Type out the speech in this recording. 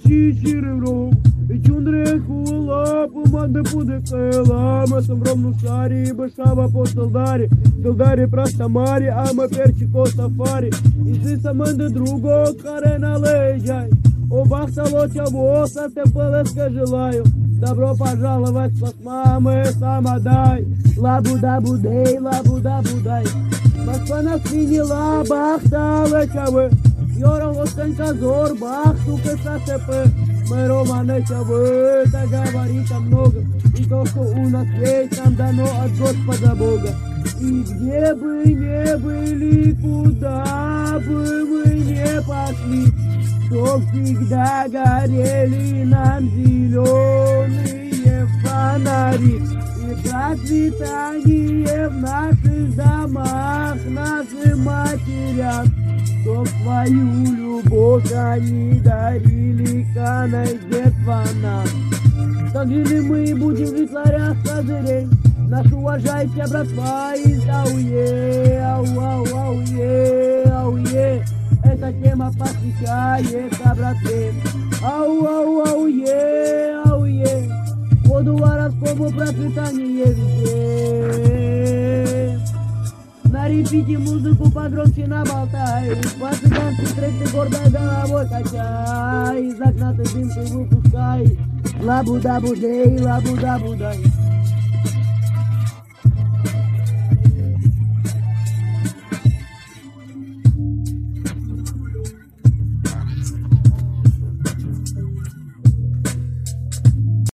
чичиревром, и чундреку лапу манда пудекела, мы сомром шари, бешава по солдари просто мари, а мы перчико сафари, и ты саманды друго карена леджай, о бахтало чавоса, те пелеска желаю, добро пожаловать с мамы, самодай, лабуда-будей, лабуда-будай, Москва на свинила, бахтала чавы, Йорал Останька зор, бахту КССП, мы романы чавы, это говорит о многом, и то, что у нас есть, нам дано от Господа Бога. И где бы не были, куда бы мы не пошли, то всегда горели нам зеленые фонари. И процветание в наших домах нашим матерям, чтоб свою любовь они дарили каной детства нам. Так жили мы и будем жить в ларях козырей. Нас уважайте, братва, из ауе, ауе, ауе. Эта тема посвящается братве. Ауе, ауе. Воду воровскому процветание везде. На репите музыку погромче наболтай. По-цыгански трек ты гордой головой качай. Из окна ты дым ты выпускай. Лабуда-будей, лабуда-будай.